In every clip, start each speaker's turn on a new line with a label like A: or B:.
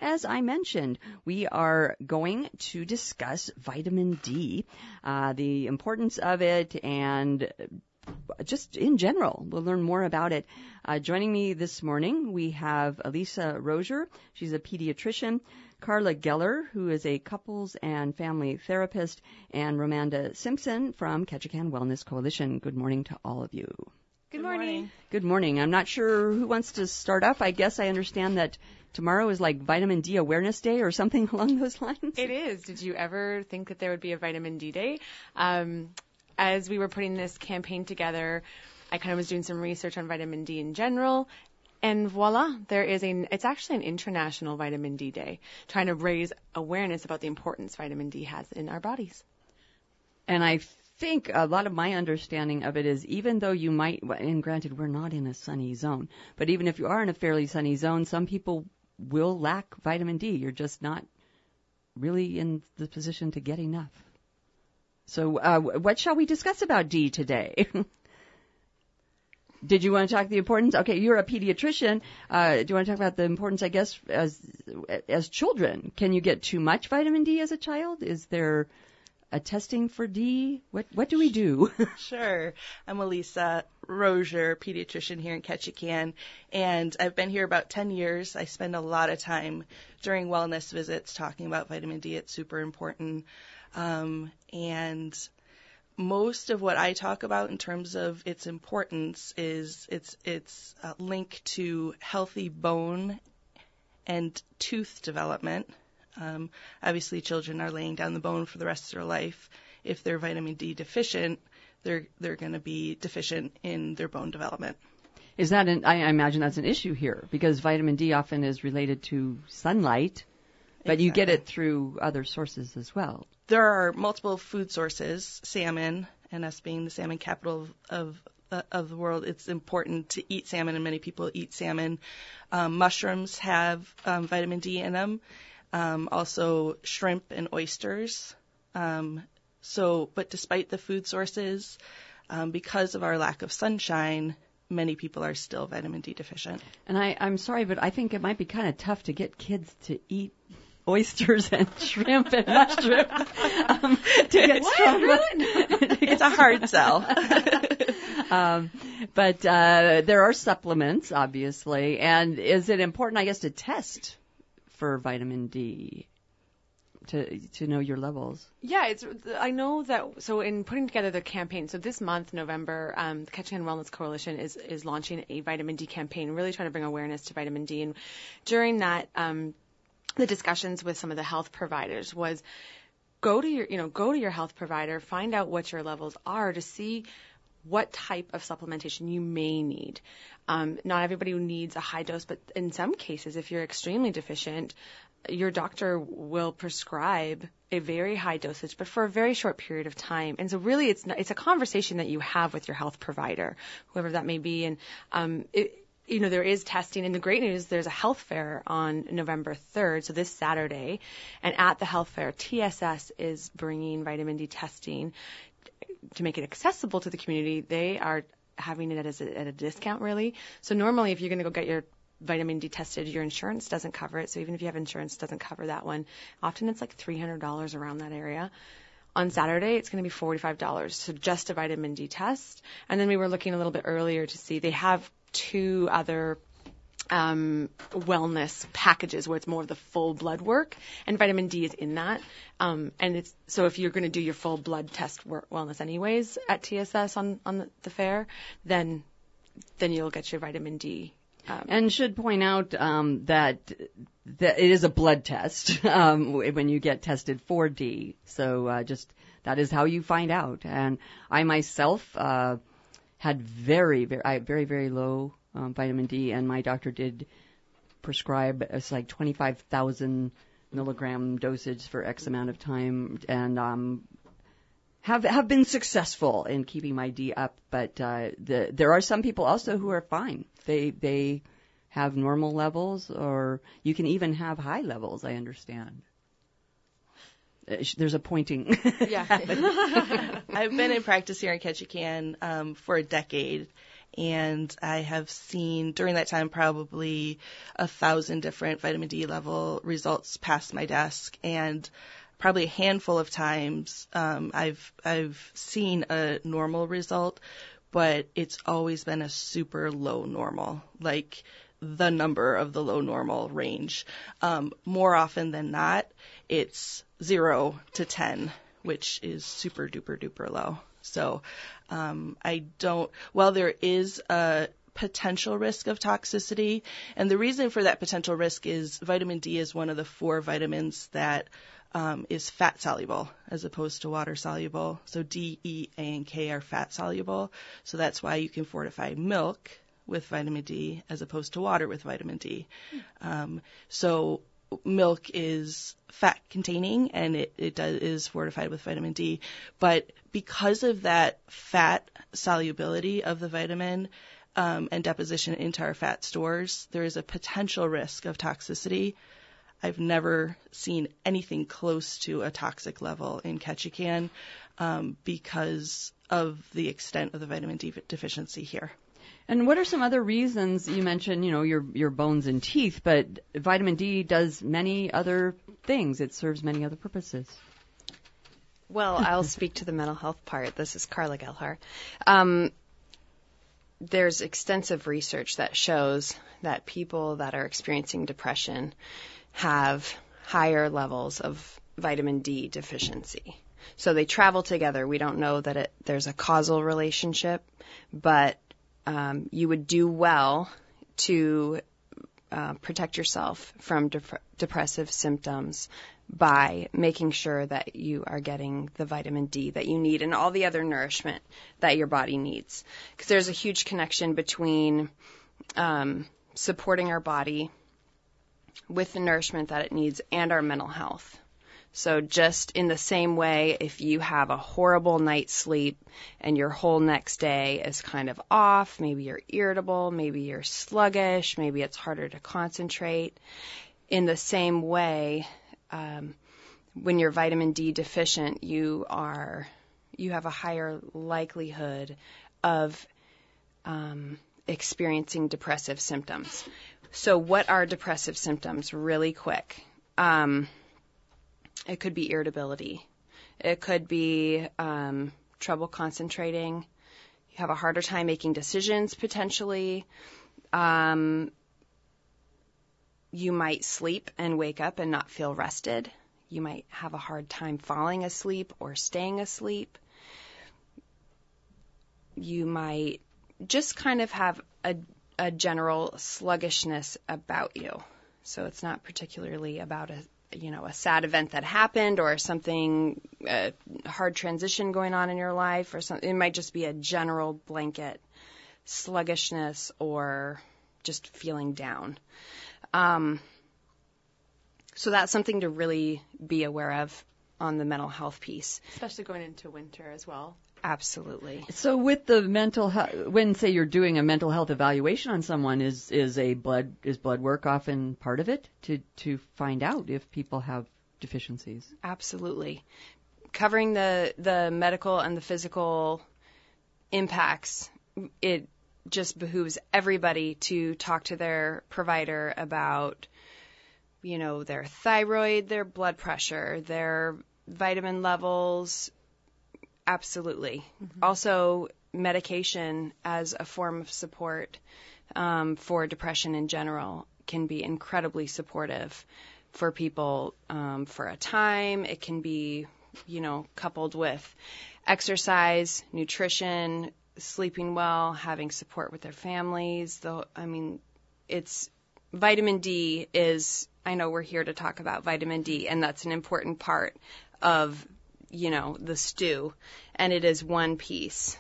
A: as I mentioned, we are going to discuss vitamin D, the importance of it, and just in general. We'll learn more about it. Joining me this morning, we have Elisa Rozier. She's a pediatrician. Carla Geller, who is a couples and family therapist, and Romanda Simpson from Ketchikan Wellness Coalition. Good morning to all of you.
B: Good morning.
A: Good morning. I'm not sure who wants to start off. I guess I understand that tomorrow is like Vitamin D Awareness Day or something along those lines.
B: It is. Did you ever think that there would be a Vitamin D Day? As we were putting this campaign together, I kind of was doing some research on vitamin D in general. And voila, it's actually an International Vitamin D Day, trying to raise awareness about the importance vitamin D has in our bodies.
A: And I think a lot of my understanding of it is even though you might, and granted we're not in a sunny zone, but even if you are in a fairly sunny zone, some people will lack vitamin D. You're just not really in the position to get enough. So what shall we discuss about D today? Did you want to talk the importance? Okay, you're a pediatrician. Do you want to talk about the importance, I guess, as children? Can you get too much vitamin D as a child? Is there a testing for D? What do we do?
C: Sure. I'm Elisa Rozier, pediatrician here in Ketchikan, and I've been here about 10 years. I spend a lot of time during wellness visits talking about vitamin D. It's super important. And most of what I talk about in terms of its importance is its link to healthy bone and tooth development. Obviously, children are laying down the bone for the rest of their life. If they're vitamin D deficient, they're going to be deficient in their bone development.
A: Is that I imagine that's an issue here because vitamin D often is related to sunlight, but exactly. You get it through other sources as well.
C: There are multiple food sources, salmon, and us being the salmon capital of the world, it's important to eat salmon, and many people eat salmon. Mushrooms have vitamin D in them. Also shrimp and oysters. But despite the food sources, because of our lack of sunshine, many people are still vitamin D deficient.
A: And I'm sorry, but I think it might be kind of tough to get kids to eat oysters and shrimp and mushrooms to get strong.
C: It's a hard sell.
A: But there are supplements, obviously. And is it important, I guess, to test for vitamin D to know your levels?
B: Yeah, I know that. So in putting together the campaign, so this month, November, the Ketchikan Wellness Coalition is launching a vitamin D campaign, really trying to bring awareness to vitamin D. And during that, the discussions with some of the health providers was go to your health provider, find out what your levels are to see what type of supplementation you may need. Not everybody needs a high dose, but in some cases, if you're extremely deficient, your doctor will prescribe a very high dosage, but for a very short period of time. And so really it's a conversation that you have with your health provider, whoever that may be. And there is testing. And the great news, there's a health fair on November 3rd, so this Saturday. And at the health fair, TSS is bringing vitamin D testing to make it accessible to the community. They are having it at a discount, really. So normally, if you're going to go get your vitamin D tested, your insurance doesn't cover it. So even if you have insurance, it doesn't cover that one. Often it's like $300 around that area. On Saturday, it's going to be $45, so just a vitamin D test. And then we were looking a little bit earlier to see they have 2 other wellness packages where it's more of the full blood work, and vitamin D is in that. And it's so if you're going to do your full blood test wellness anyways at TSS on the fair, then you'll get your vitamin D.
A: And should point out that it is a blood test when you get tested for D. So just that is how you find out. And I myself had very, very low vitamin D, and my doctor did prescribe it's like 25,000 milligram dosage for X amount of time, and have been successful in keeping my D up. But there are some people also who are fine. They have normal levels, or you can even have high levels, I understand. There's a pointing.
B: Yeah.
C: I've been in practice here in Ketchikan for a decade, And I have seen during that time probably 1,000 different vitamin D level results pass my desk, and probably a handful of times I've seen a normal result, but it's always been a super low normal, like the number of the low normal range. More often than not, it's 0 to 10, which is super duper duper low. So while there is a potential risk of toxicity, and the reason for that potential risk is vitamin D is one of the 4 vitamins that is fat soluble as opposed to water soluble. So D, E, A, and K are fat soluble. So that's why you can fortify milk with vitamin D as opposed to water with vitamin D. So milk is fat containing, and it is fortified with vitamin D. But because of that fat solubility of the vitamin and deposition into our fat stores, there is a potential risk of toxicity. I've never seen anything close to a toxic level in Ketchikan because of the extent of the vitamin D deficiency here.
A: And what are some other reasons? You mentioned, your bones and teeth, but vitamin D does many other things. It serves many other purposes.
D: Well, I'll speak to the mental health part. This is Carla Gelhar. There's extensive research that shows that people that are experiencing depression have higher levels of vitamin D deficiency. So they travel together. We don't know that there's a causal relationship, but you would do well to protect yourself from depressive symptoms by making sure that you are getting the vitamin D that you need and all the other nourishment that your body needs. Because there's a huge connection between supporting our body with the nourishment that it needs and our mental health. So just in the same way, if you have a horrible night's sleep and your whole next day is kind of off, maybe you're irritable, maybe you're sluggish, maybe it's harder to concentrate. In the same way, when you're vitamin D deficient, you have a higher likelihood of experiencing depressive symptoms. So what are depressive symptoms? Really quick. It could be irritability. It could be trouble concentrating. You have a harder time making decisions, potentially. You might sleep and wake up and not feel rested. You might have a hard time falling asleep or staying asleep. You might just kind of have a general sluggishness about you. So it's not particularly about a sad event that happened or something, a hard transition going on in your life or something. It might just be a general blanket sluggishness or just feeling down. So that's something to really be aware of on the mental health piece.
B: Especially going into winter as well.
D: Absolutely.
A: So with the mental health, when say you're doing a mental health evaluation on someone, is blood work often part of it to find out if people have deficiencies?
D: Absolutely. Covering the medical and the physical impacts, it just behooves everybody to talk to their provider about, their thyroid, their blood pressure, their vitamin levels. Absolutely. Mm-hmm. Also, medication as a form of support for depression in general can be incredibly supportive for people for a time. It can be, coupled with exercise, nutrition, sleeping well, having support with their families. It's vitamin D is, I know we're here to talk about vitamin D, and that's an important part of the stew, and it is one piece.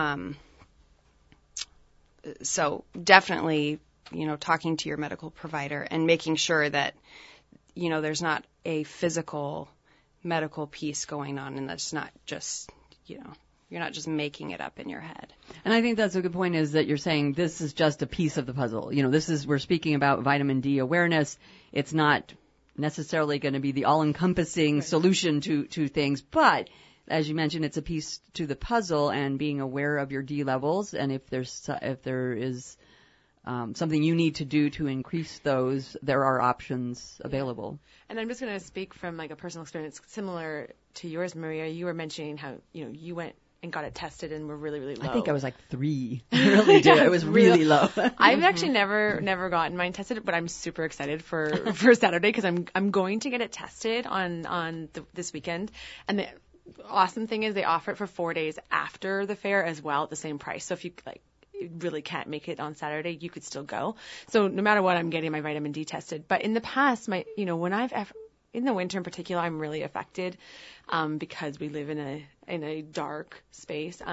D: So definitely, talking to your medical provider and making sure that, there's not a physical medical piece going on, and that's not just, you're not just making it up in your head.
A: And I think that's a good point, is that you're saying this is just a piece of the puzzle. We're speaking about vitamin D awareness. It's not necessarily going to be the all-encompassing solution to things, but as you mentioned, it's a piece to the puzzle, and being aware of your D levels, and if there is something you need to do to increase those, there are options available.
B: And I'm just going to speak from like a personal experience similar to yours, Maria. You were mentioning how, you went and got it tested and were really, really low.
A: I think I was like 3. I really did. It was really low.
B: I've actually never gotten mine tested, but I'm super excited for Saturday because I'm going to get it tested on this weekend. And the awesome thing is they offer it for 4 days after the fair as well at the same price. So if you really can't make it on Saturday, you could still go. So no matter what, I'm getting my vitamin D tested. But in the past, when in the winter in particular, I'm really affected because we live in a dark space.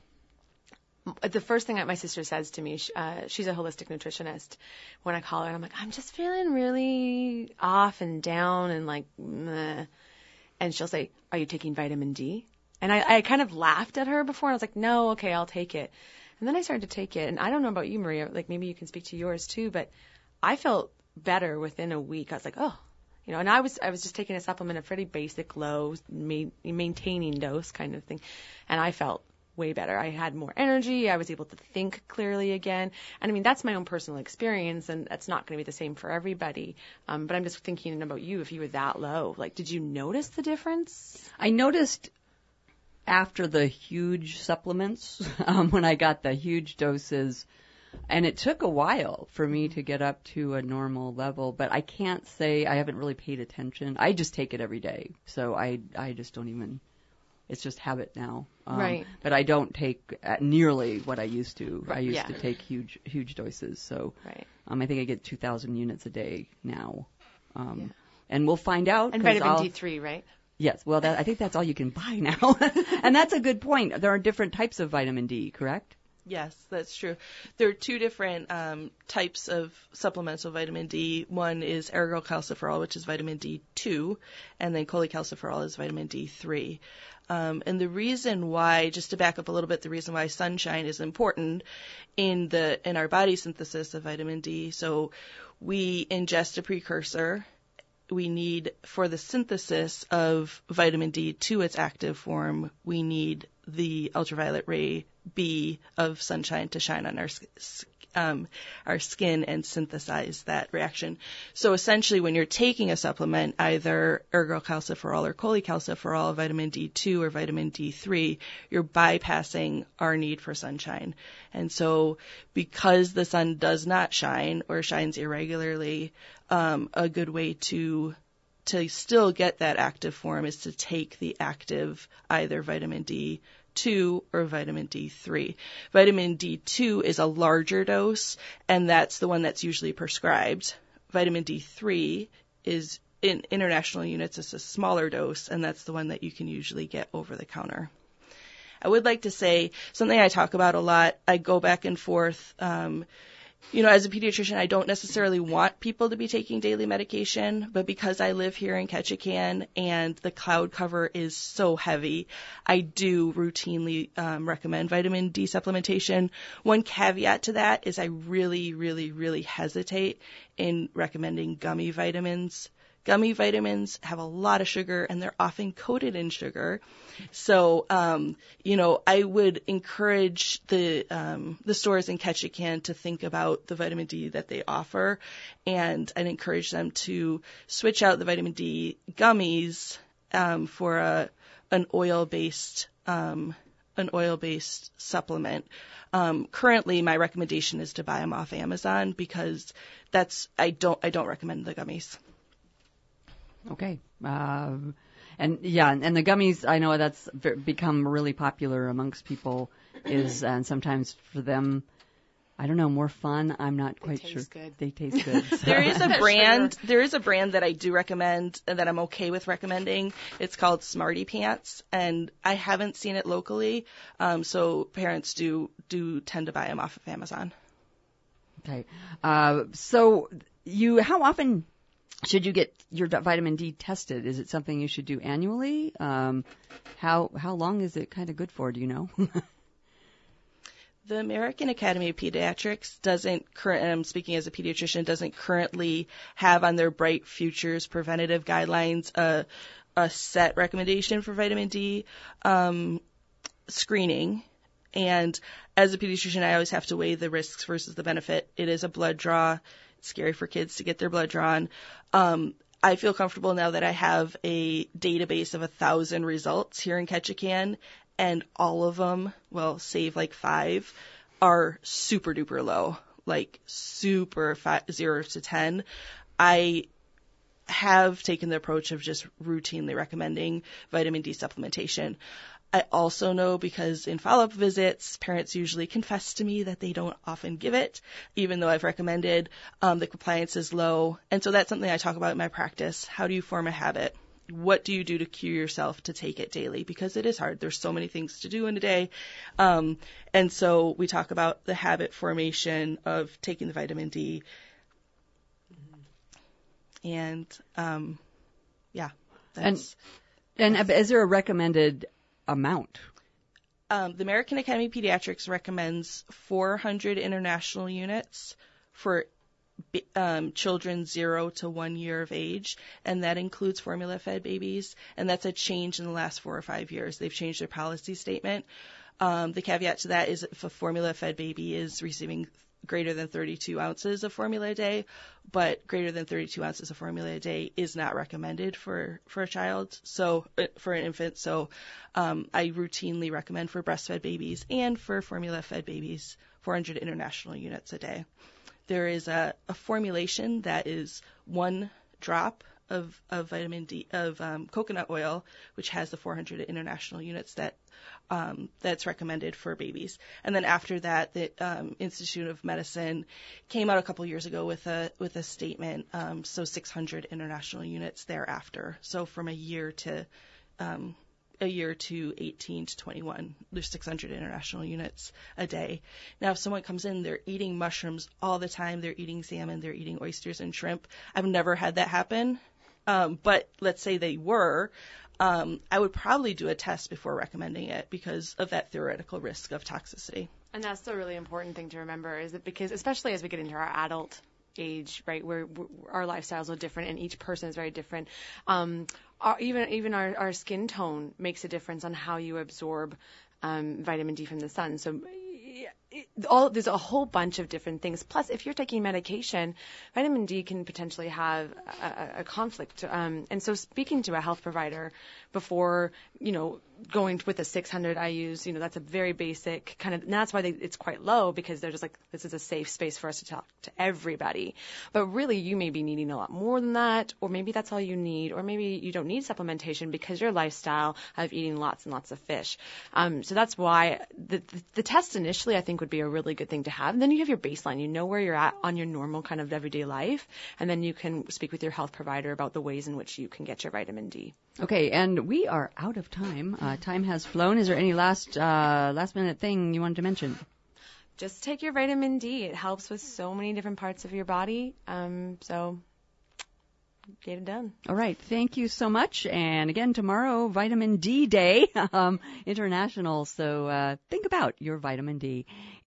B: The first thing that my sister says to me, she's a holistic nutritionist. When I call her, I'm like, I'm just feeling really off and down and like, meh. And she'll say, are you taking vitamin D? And I kind of laughed at her before. And I was like, no, okay, I'll take it. And then I started to take it. And I don't know about you, Maria, like maybe you can speak to yours too, but I felt better within a week. I was like, oh, and I was just taking a supplement, a pretty basic low, maintaining dose kind of thing. And I felt way better. I had more energy. I was able to think clearly again. And I mean, that's my own personal experience, and that's not going to be the same for everybody. But I'm just thinking about you, if you were that low, like, did you notice the difference?
A: I noticed after the huge supplements, when I got the huge doses, and it took a while for me to get up to a normal level, but I can't say I haven't really paid attention. I just take it every day, so I just don't even, it's just habit now.
B: Right.
A: But I don't take nearly what I used to.
B: Right.
A: I used to take huge doses, so
B: right.
A: I think I get 2,000 units a day now. And we'll find out.
B: And vitamin D3, right?
A: Yes, well, I think that's all you can buy now. And that's a good point. There are different types of vitamin D, correct?
C: Yes, that's true. There are 2 different types of supplemental vitamin D. One is ergocalciferol, which is vitamin D2, and then cholecalciferol is vitamin D3. And the reason why, just to back up a little bit, the reason why sunshine is important in our body synthesis of vitamin D. So we ingest a precursor. We need, for the synthesis of vitamin D to its active form, we need the ultraviolet ray B of sunshine to shine on our skin and synthesize that reaction. So essentially, when you're taking a supplement, either ergocalciferol or cholecalciferol, vitamin D2 or vitamin D3, you're bypassing our need for sunshine. And so because the sun does not shine or shines irregularly, a good way to still get that active form is to take the active either vitamin D2 or vitamin D3. Vitamin D2 is a larger dose, and that's the one that's usually prescribed. Vitamin D3 is, in international units, is a smaller dose, and that's the one that you can usually get over the counter. I would like to say something I talk about a lot. I go back and forth. As a pediatrician, I don't necessarily want people to be taking daily medication, but because I live here in Ketchikan and the cloud cover is so heavy, I do routinely recommend vitamin D supplementation. One caveat to that is I really, really, really hesitate in recommending gummy vitamins. Gummy vitamins have a lot of sugar, and they're often coated in sugar. So, I would encourage the stores in Ketchikan to think about the vitamin D that they offer, and I'd encourage them to switch out the vitamin D gummies for an oil-based supplement. Currently, my recommendation is to buy them off Amazon because I don't recommend the gummies.
A: Okay. And the gummies, I know that's become really popular amongst people, and sometimes for them, I don't know, more fun. I'm not quite sure.
B: Good.
A: They taste good. So.
C: There is a brand that I do recommend and that I'm okay with recommending. It's called Smarty Pants, and I haven't seen it locally, so parents do tend to buy them off of Amazon.
A: Okay. So how often should you get your vitamin D tested? Is it something you should do annually? How long is it kind of good for? Do you know?
C: The American Academy of Pediatrics I'm speaking as a pediatrician, doesn't currently have on their Bright Futures preventative guidelines a a set recommendation for vitamin D screening. And as a pediatrician, I always have to weigh the risks versus the benefit. It is a blood draw. It's scary for kids to get their blood drawn. I feel comfortable now that I have a database of 1,000 results here in Ketchikan, and all of them, well, save like 5, are super duper low, like super 0 to 10. I have taken the approach of just routinely recommending vitamin D supplementation. I also know, because in follow-up visits, parents usually confess to me that they don't often give it, even though I've recommended. The compliance is low. And so that's something I talk about in my practice. How do you form a habit? What do you do to cue yourself to take it daily? Because it is hard. There's so many things to do in a day. And so we talk about the habit formation of taking the vitamin D. And, yeah.
A: And is there a recommended amount?
C: The American Academy of Pediatrics recommends 400 international units for children 0 to 1 year of age, and that includes formula-fed babies, and that's a change in the last 4 or 5 years. They've changed their policy statement. The caveat to that is if a formula-fed baby is receiving greater than 32 ounces of formula a day, but greater than 32 ounces of formula a day is not recommended for a child, so for an infant. So I routinely recommend for breastfed babies and for formula-fed babies 400 international units a day. There is a formulation that is 1 drop of vitamin D, of coconut oil, which has the 400 international units that's recommended for babies. And then after that, the Institute of Medicine came out a couple years ago with a statement, so 600 international units thereafter. So from a year to 18 to 21, there's 600 international units a day. Now, if someone comes in, they're eating mushrooms all the time, they're eating salmon, they're eating oysters and shrimp. I've never had that happen, but let's say they were. I would probably do a test before recommending it because of that theoretical risk of toxicity. And
B: that's the really important thing to remember, is that because especially as we get into our adult age, right, where our lifestyles are different and each person is very different. Even our skin tone makes a difference on how you absorb vitamin D from the sun. So there's a whole bunch of different things. Plus, if you're taking medication, vitamin D can potentially have a conflict. And so speaking to a health provider before, going with a 600 IUs, that's a very basic kind of, and that's why it's quite low, because they're just like, this is a safe space for us to talk to everybody. But really, you may be needing a lot more than that, or maybe that's all you need, or maybe you don't need supplementation because your lifestyle of eating lots and lots of fish. So that's why the test initially, I think, would be a really good thing to have. And then you have your baseline. You know where you're at on your normal kind of everyday life, and then you can speak with your health provider about the ways in which you can get your vitamin D.
A: Okay, and we are out of time. Time has flown. Is there any last minute thing you wanted to mention?
B: Just take your vitamin D. It helps with so many different parts of your body. So get it done.
A: All right. Thank you so much. And again, tomorrow, Vitamin D Day, International. So think about your vitamin D.